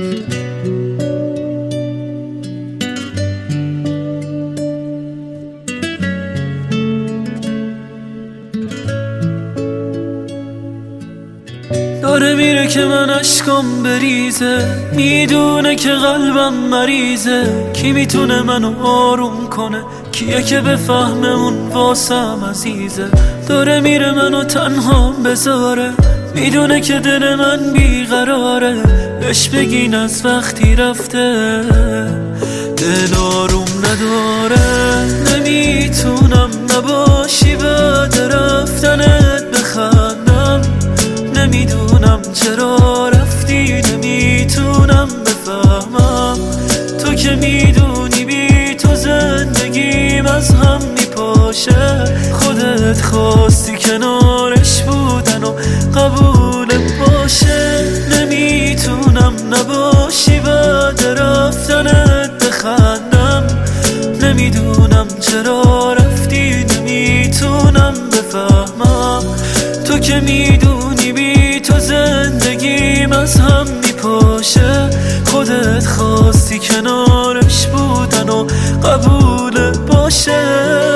داره میره که من اشکام بریزه، میدونه که قلبم مریضه. کی میتونه منو آروم کنه؟ کیه که بفهمه اون واسم عزیزه؟ داره میره منو تنها بذاره، میدونه که دل من بیقراره. بهش بگین از وقتی رفته دل آروم نداره. نمیتونم نباشی بعد رفتنت بخندم، نمیدونم چرا رفتی، نمیتونم بفهمم. تو که میدونی بی تو زندگیم از هم میپاشه. خودت خواستی کنارش بودن و قبول باشه. نمیتونم نباشی بعد رفتنت بخندم، نمیدونم چرا رفتی، نمیتونم بفهمم. تو که میدونی بی تو زندگیم از هم میپاشه. خودت خواستی کنارش بودن و قبول باشه.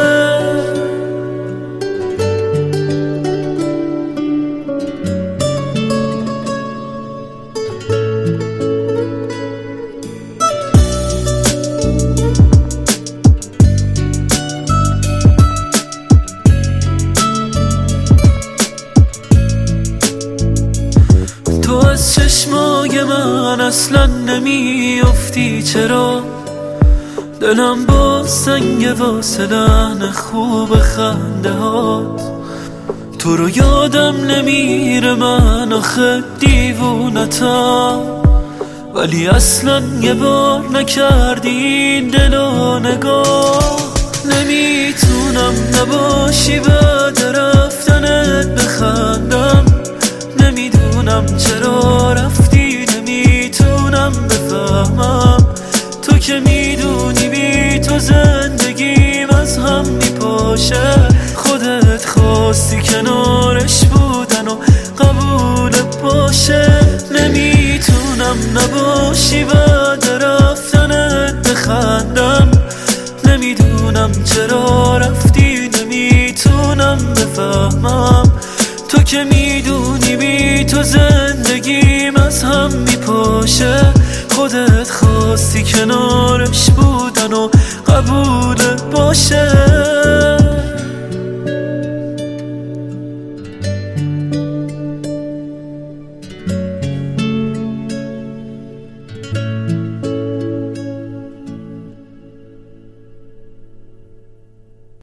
تو از چشمای من اصلا نمیافتی، چرا دلم با سنگ واسه لحن خوب خنده هات. تو رو یادم نمیره من آخه دیوونتم، ولی اصلا یه بار نکردی این دلو نگاه. نمیتونم نباشی بعد رفتنت بخندم، نمیدونم چرا رفتی، نمیتونم بفهمم. تو که میدونی بی تو زندگیم از هم میپاشه. خودت خواستی کنارش بودن و قبول باشه. نمیتونم نباشی بعد رفتنت بخندم، نمیدونم چرا رفتی، نمیتونم بفهمم. تو که میدونی بی تو زندگیم از هم میپاشه. خودت خواستی کنارش بودن و قبول باشه.